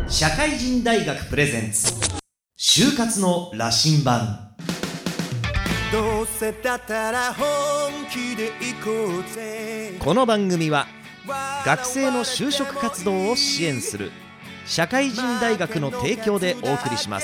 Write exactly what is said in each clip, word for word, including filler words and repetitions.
社会人大学プレゼンツ就活の羅針盤。 どうせだったら本気で行こうぜ。 この番組は学生の就職活動を支援する社会人大学の提供でお送りします。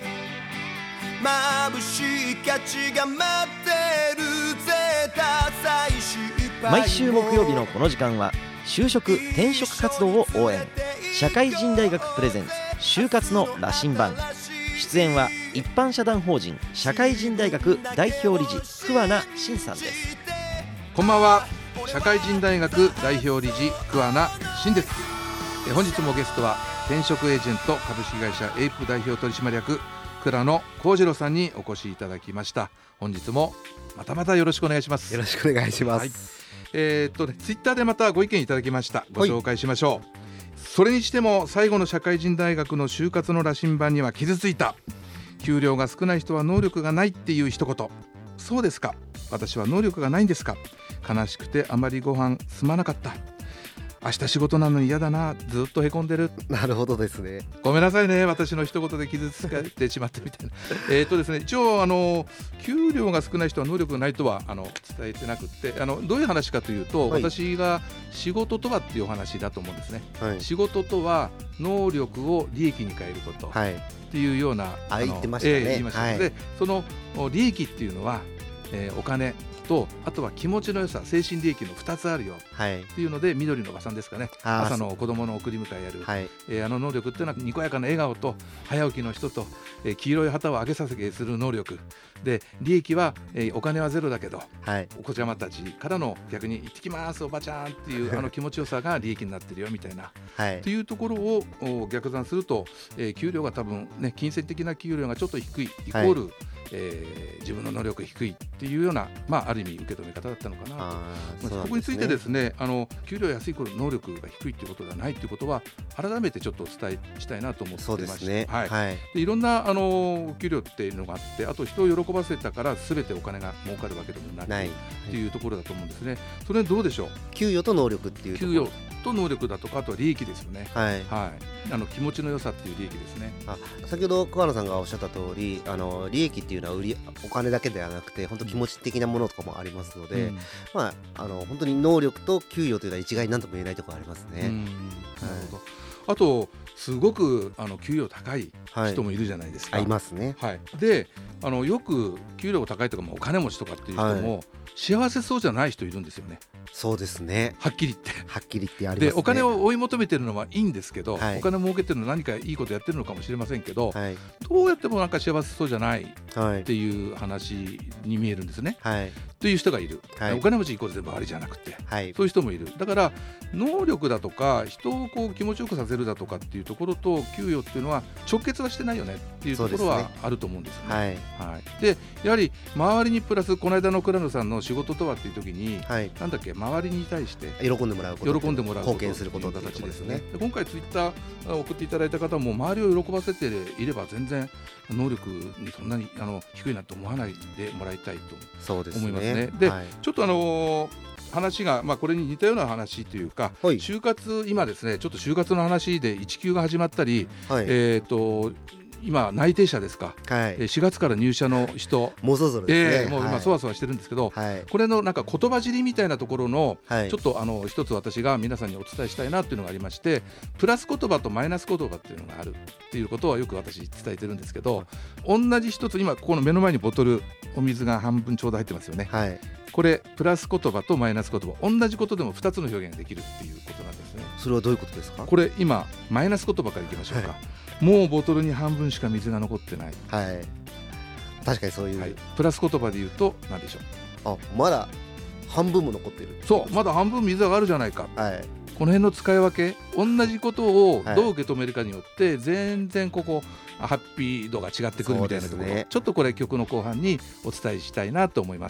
眩しい価値が待ってるぜ。ダサい失敗毎週木曜日のこの時間は就職転職活動を応援、社会人大学プレゼンツ就活の羅針盤。出演は一般社団法人社会人大学代表理事桑名真さんです。 こんばんは。社会人大学代表理事桑名真です。え本日もゲストは転職エージェント株式会社エイプ代表取締役倉野幸次郎さんにお越しいただきました。本日もまたまたよろしくお願いします。 よろしくお願いします、はい。 えーっとね、ツイッターでまたご意見いただきました。ご紹介しましょう。それにしても最後の社会人大学の就活の羅針盤には傷ついた。給料が少ない人は能力がないっていう一言。そうですか、私は能力がないんですか。悲しくてあまりご飯進まなかった。明日仕事なのに嫌だな、ずっとへこんでる。 なるほどですね。 ごめんなさいね、私の一言で傷つけてしまったみたいなえっとですね、一応あの給料が少ない人は能力がないとはあの伝えてなくって、あのどういう話かというと、はい、私が仕事とはっていうお話だと思うんですね、はい、仕事とは能力を利益に変えること、はい、っていうようなあ言ってましたね、えー、 言いました、はい、でその利益っていうのは、えー、お金とあとは気持ちの良さ、精神利益のふたつあるよ、はい、っていうので緑のおばさんですかね、朝の子供の送り迎えやる、はい、えー、あの能力っていうのはにこやかな笑顔と早起きの人と、えー、黄色い旗を上げさせする能力で、利益は、えー、お金はゼロだけど、はい、お子ちゃまたちからの逆に行ってきますおばちゃんっていうあの気持ちよさが利益になってるよみたいな、はい、っていうところを逆算すると、えー、給料が多分ね、金銭的な給料がちょっと低いイコール、はい、えー、自分の能力低いっていうような、まあ、ある意味受け止め方だったのかなと。あ、そうなんですね。ここについてですね、あの給料安い頃能力が低いということではないということは改めてちょっとお伝えしたいなと思ってまして、そうですね、はいはい、でいろんなあの給料っていうのがあって、あと人を喜ばせたから全てお金が儲かるわけでもなくないっていうところだと思うんですね。それどうでしょう。 給与と能力っていうところ、 給与と能力だとか、あとは利益ですよね、はいはい、あの気持ちの良さっていう利益ですね。 あ、先ほど桑野さんがおっしゃった通り、あの利益っていうのは売りお金だけではなくて本当気持ち的なものとかもありますので、うん、まあ、あの本当に能力と給与というのは一概に何とも言えないところありますね。うん、なるほど。あとすごくあの給料高い人もいるじゃないですか、 はい、いますね、 はい、であのよく給料が高いとか、お金持ちとかっていう人も、はい、幸せそうじゃない人いるんですよね。 そうですね、はっきり言ってはっきり言ってありますね。 でお金を追い求めてるのはいいんですけど、はい、お金を儲けてるのは何かいいことやってるのかもしれませんけど、はい、どうやってもなんか幸せそうじゃないっていう話に見えるんですね、はい、という人がいる、はい、お金持ちイコール全部ありじゃなくて、はい、そういう人もいる。だから能力だとか人をこう気持ちよくさせるだとかっていうところと給与っていうのは直結はしてないよねっていうところはあると思うんですよね。はいはい、でやはり周りにプラス、この間の倉野さんの仕事とはっていう時に、はい、なんだっけ、周りに対して喜んでもらうこと、 喜んでもらうこと、 貢献することという形ですね。 で今回ツイッター送っていただいた方も周りを喜ばせていれば全然能力にそんなにあの低いなと思わないでもらいたいと思いますね。そうですね。で、はい、ちょっとあのー話が、まあ、これに似たような話というか、はい、就活今ですね、ちょっと就活の話でいち級が始まったり、はい、えーと今内定者ですか、はい、しがつから入社の人もうそろそろですね、 えー、もう今そわそわしてるんですけど、はい、これのなんか言葉尻みたいなところの、はい、ちょっとあの一つ私が皆さんにお伝えしたいなっていうのがありまして、プラス言葉とマイナス言葉っていうのがあるっていうことはよく私伝えてるんですけど、同じ一つ、今ここの目の前にボトルお水が半分ちょうど入ってますよね、はい、これプラス言葉とマイナス言葉、同じことでもふたつの表現ができるっていうことなんですね。 それはどういうことですか。 これ今マイナス言葉からいきましょうか、はい、もうボトルに半分しか水が残ってない、 はい、確かにそういう、はい、 プラス言葉で言うと何でしょう。 あ、まだ半分も残ってる。 そう、まだ半分水があるじゃないか、はい、この辺の使い分け、同じことをどう受け止めるかによって全然ここハッピー度が違ってくるみたいなところ、ね、ちょっとこれ曲の後半にお伝えしたいなと思います。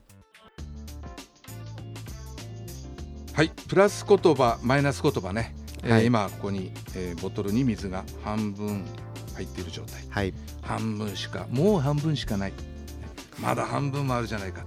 はい、プラス言葉マイナス言葉ね、はい、えー、今ここに、えー、ボトルに水が半分入っている状態、はい、半分しかもう半分しかない、まだ半分もあるじゃないか、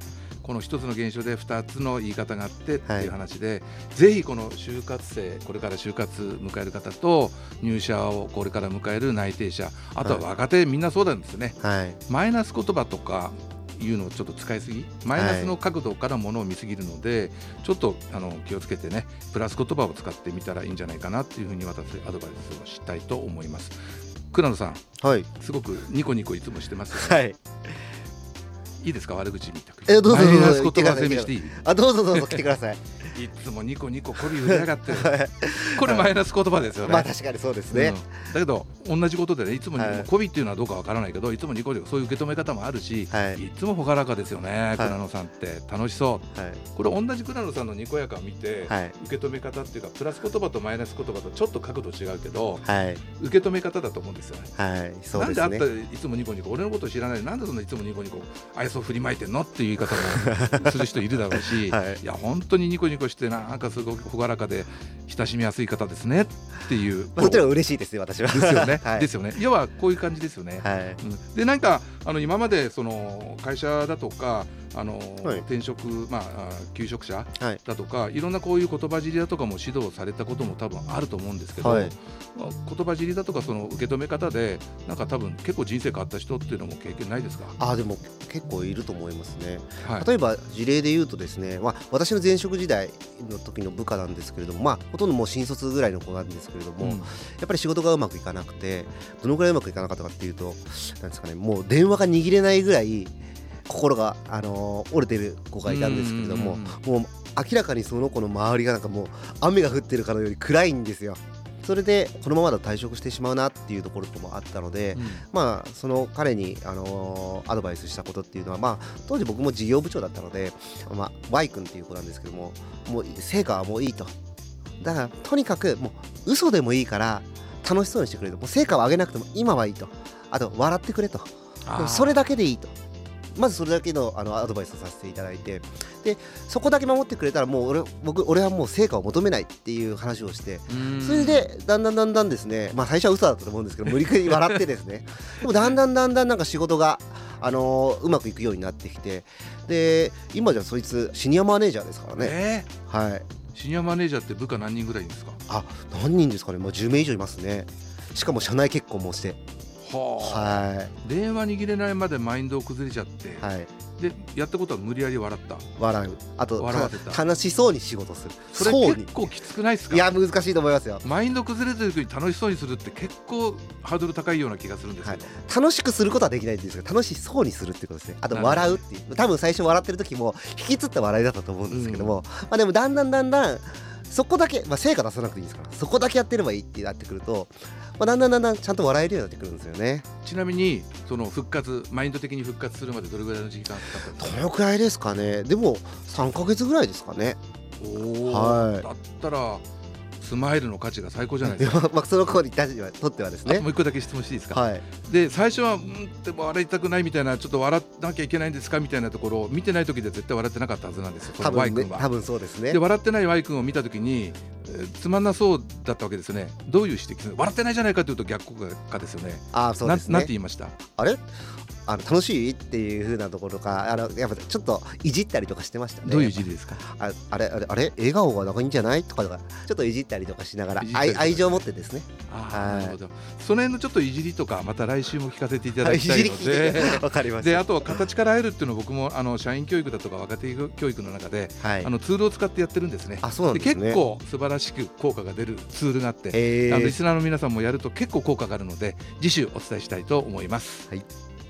この一つの現象でふたつの言い方があってっていう話で、はい、ぜひこの就活生、これから就活迎える方と入社をこれから迎える内定者、あとは若手、はい、みんなそうなんですね、はい、マイナス言葉とかいうのをちょっと使いすぎ、マイナスの角度からものを見すぎるので、はい、ちょっとあの気をつけてね、プラス言葉を使ってみたらいいんじゃないかなっていうふうに私アドバイスをしたいと思います。倉野さん、はい、すごくニコニコいつもしてますよね、はい、いいですか、悪口みたく。 え、どうぞどうぞ、 マイナス言葉攻めしていい？ あ、どうぞどうぞ来てください。 いつもニコニコこび振りやがってるこれマイナス言葉ですよね。 まあ確かにそうですね、 うん、だけど同じことでね、いつもこびっていうのはどうかわからないけど、いつもニコニコそういう受け止め方もあるし、はい、いつも朗らかですよね、倉野さんって楽しそう、はい、これ同じ倉野さんのにこやかを見て、はい、受け止め方っていうか、プラス言葉とマイナス言葉とちょっと角度違うけど、はい、受け止め方だと思うんですよね、はい、そうですね。なんであったいつもニコニコ、俺のことを知らないでなんでそんないつもニコニコ愛想振りまいてんのっていう言い方もする人いるだろうし、はい、いや本当にニコニコしてなんかすごく朗らかで親しみやすい方ですねっていう、 もちろん嬉しいですね、私は。 ですよね、はい、ですよね。要はこういう感じですよね、はい、うん、でなんかあの今までその会社だとかあの、はい、転職、まあ、求職者だとか、はい、いろんなこういう言葉尻だとかも指導されたことも多分あると思うんですけど、はい、まあ、言葉尻だとかその受け止め方でなんか多分結構人生変わった人っていうのも経験ないですか？ あ、でも結構いると思いますね、はい、例えば事例で言うとですね、まあ、私の前職時代の時の部下なんですけれども、まあ、ほとんどもう新卒ぐらいの子なんですけれども、うん、やっぱり仕事がうまくいかなくて、どのぐらいうまくいかなかったかっていうと、なんですかね、もう電話が握れないぐらい心が、あのー、折れてる子がいたんですけれども、もう明らかにその子の周りがなんかもう雨が降ってるかのように暗いんですよ。それでこのままだと退職してしまうなっていうところともあったので、うん、まあその彼に、あのー、アドバイスしたことっていうのは、まあ当時僕も事業部長だったので、まあ、Y 君っていう子なんですけども、もう成果はもういいと、だからとにかくもう嘘でもいいから楽しそうにしてくれと、もう成果を上げなくても今はいいと、あと笑ってくれと、でもそれだけでいいと、まずそれだけ の, あのアドバイスをさせていただいて、でそこだけ守ってくれたらもう 俺, 僕俺はもう成果を求めないっていう話をして、それでだんだんだんだんですね、まあ最初は嘘だったと思うんですけど無理くり笑ってですねでもだんだんだんだんなんか仕事が、あのー、うまくいくようになってきて、で今じゃそいつシニアマネージャーですからね、えー、はい。 シニアマネージャーって部下何人ぐらいいるんですか？ あ、何人ですかね、もうじゅうめい以上いますね。しかも社内結婚もして、 はあ、はい、電話握れないまでマインドを崩れちゃって、はい、でやったことは無理やり笑った、 笑う、あと笑わせた、楽しそうに仕事する。 それ結構きつくないですか？ いや難しいと思いますよ。 マインド崩れてる時に楽しそうにするって結構ハードル高いような気がするんですけど、はい、 楽しくすることはできないんですけど楽しそうにするってことですね。あと笑うっていう、多分最初笑ってる時も引きつった笑いだったと思うんですけども、うん、まあ、でもだんだんだんだんそこだけ、まあ、成果出さなくていいですから、そこだけやってればいいってなってくると、まあ、だんだんだんだんちゃんと笑えるようになってくるんですよね。 ちなみにその復活、マインド的に復活するまでどれぐらいの時間かかったんですか？ どのくらいですかね。でもさんかげつぐらいですかね。 お、はい、だったらスマイルの価値が最高じゃないですか。 まあその子にとってはですね。 もう一個だけ質問していいですか？ はい、 で最初はうんって笑いたくないみたいな、ちょっと笑わなきゃいけないんですかみたいなところを見てない時では絶対笑ってなかったはずなんですよ、 多分ね、 Y 君は。 多分そうですね。 で笑ってない Y 君を見た時に、えー、つまんなそうだったわけですよね。どういう指摘する？笑ってないじゃないかというと逆効果ですよね。 あ、そうですね。 な, なんて言いました？ あれあの楽しいっていう風なところとか、あのやっぱちょっといじったりとかしてましたね。 どういういじりですか？ あ, あれあれあれ笑顔がなんかいいんじゃないとかとかちょっといじったりとかしながら 愛, 愛情を持ってですね。 あ、なるほど。その辺のちょっといじりとかまた来週も聞かせていただきたいので、 わかりました。 であとは形から得るっていうのを僕もあの社員教育だとか若手教育の中で、はい、あのツールを使ってやってるんですね。 あ、そうなんですね。 で結構素晴らしく効果が出るツールがあって、あのリスナーの皆さんもやると結構効果があるので次週お伝えしたいと思います。はい。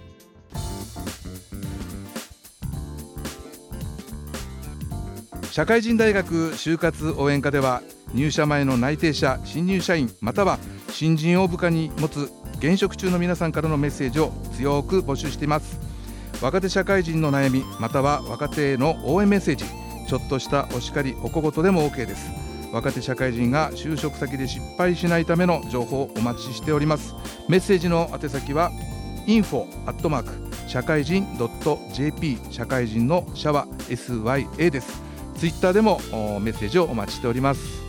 社会人大学就活応援課では入社前の内定者、新入社員または新人を部下に持つ現職中の皆さんからのメッセージを強く募集しています。若手社会人の悩みまたは若手への応援メッセージ、ちょっとしたお叱りお小言でも OK です。若手社会人が就職先で失敗しないための情報をお待ちしております。メッセージの宛先は インフォ アットマーク 社会人 .jp 社会人の社は エスワイエー です。ツイッターでもメッセージをお待ちしております。